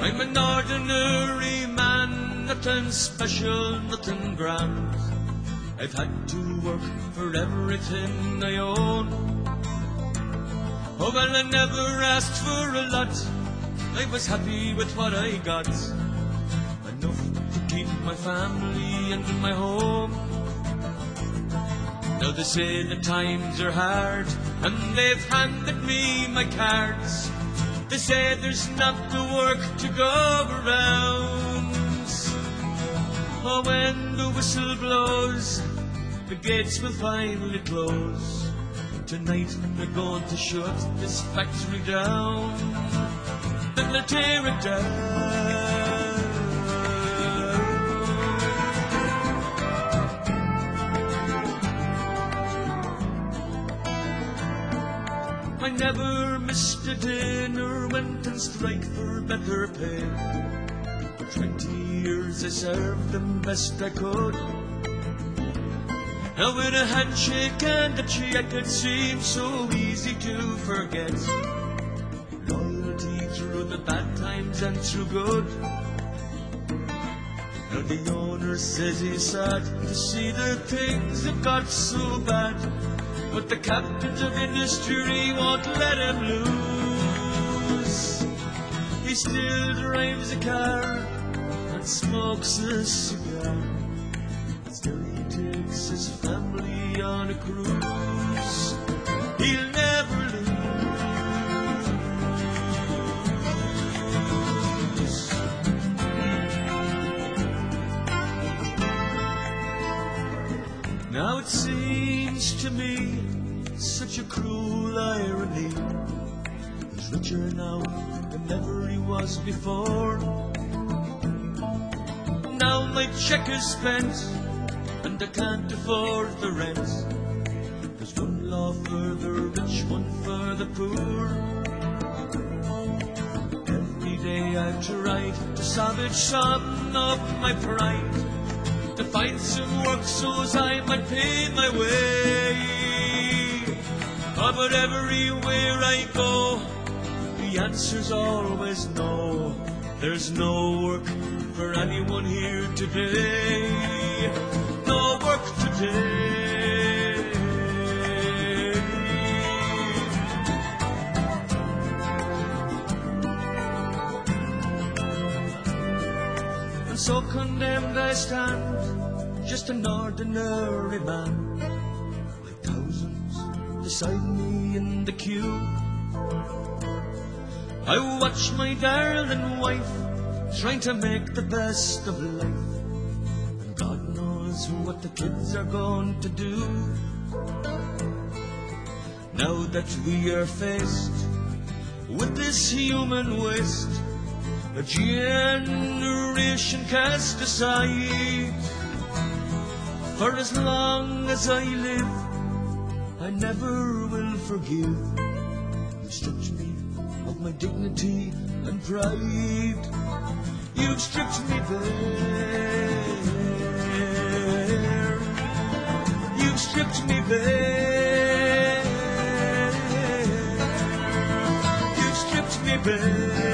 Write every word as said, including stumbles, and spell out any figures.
I'm an ordinary man, nothing special, nothing grand. I've had to work for everything I own. Oh, well, I never asked for a lot. I was happy with what I got. Enough to keep my family and my home. Now they say the times are hard, and they've handed me my cards. They say there's not the work to go around. Oh, when the whistle blows, the gates will finally close. Tonight they're going to shut this factory down. Then they'll tear it down. I never missed a dinner, went and strike for better pay. For twenty years I served them best I could. Now with a handshake and a check it seems so easy to forget. Loyalty through the bad times and through good. Now the owner says he's sad to see the things have got so bad, but the captains of industry won't let him loose. He still drives a car and smokes a cigar. Still he takes his family on a cruise. He'll never lose. Now it seems to me such a cruel irony. He's richer now than ever he was before. Now my check is spent and I can't afford the rent. There's one law for the rich, one for the poor. Every day I tried to salvage some of my pride, to find some work so as I might pay my way. Oh, but everywhere I go, the answer's always no. There's no work for anyone here today. No work today. And so condemned I stand, just an ordinary man, like thousands beside me in the queue. I watch my darling wife trying to make the best of life, and God knows what the kids are going to do. Now that we are faced with this human waste, a generation cast aside. For as long as I live, I never will forgive. You stripped me of my dignity and pride. You've stripped me bare. You've stripped me bare. You've stripped me bare.